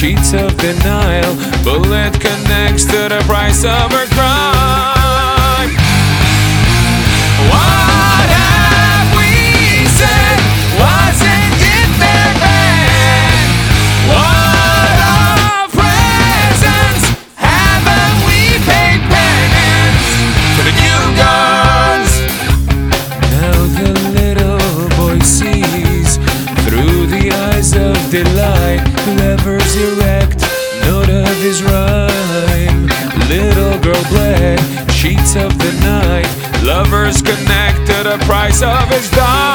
sheets of denial. Bullet connects to the price of her crime. What have we said? Wasn't in their bed? What of presents haven't we paid penance to the new guns? Now the little boy sees through the eyes of delight. Whoever's erect, note of his rhyme. Little girl bled, sheets of the night. Lovers connect to the price of his dime.